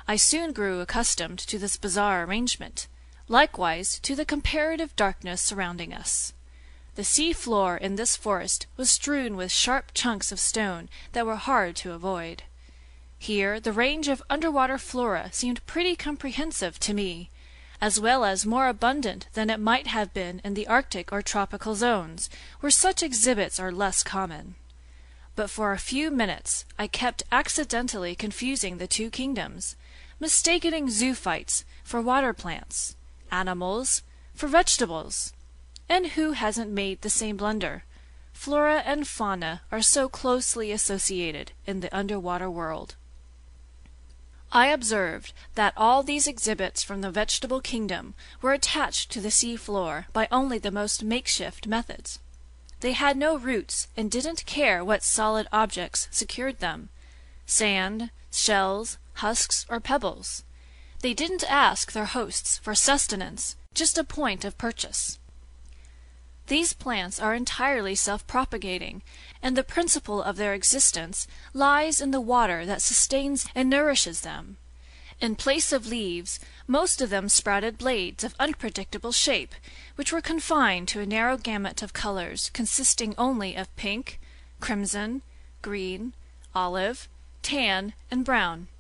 I soon grew accustomed to this bizarre arrangement, likewise to the comparative darkness surrounding us. The sea floor in this forest was strewn with sharp chunks of stone that were hard to avoid. Here the range of underwater flora seemed pretty comprehensive to me, as well as more abundant than it might have been in the Arctic or tropical zones, where such exhibits are less common. But for a few minutes I kept accidentally confusing the two kingdoms, mistaking zoophytes for water plants, animals for vegetables. And who hasn't made the same blunder? Flora and fauna are so closely associated in the underwater world. I observed that all these exhibits from the vegetable kingdom were attached to the sea floor by only the most makeshift methods. They had no roots and didn't care what solid objects secured them: sand, shells, husks, or pebbles. They didn't ask their hosts for sustenance, just a point of purchase. These plants are entirely self-propagating, and the principle of their existence lies in the water that sustains and nourishes them. In place of leaves, most of them sprouted blades of unpredictable shape, which were confined to a narrow gamut of colors consisting only of pink, crimson, green, olive, tan, and brown.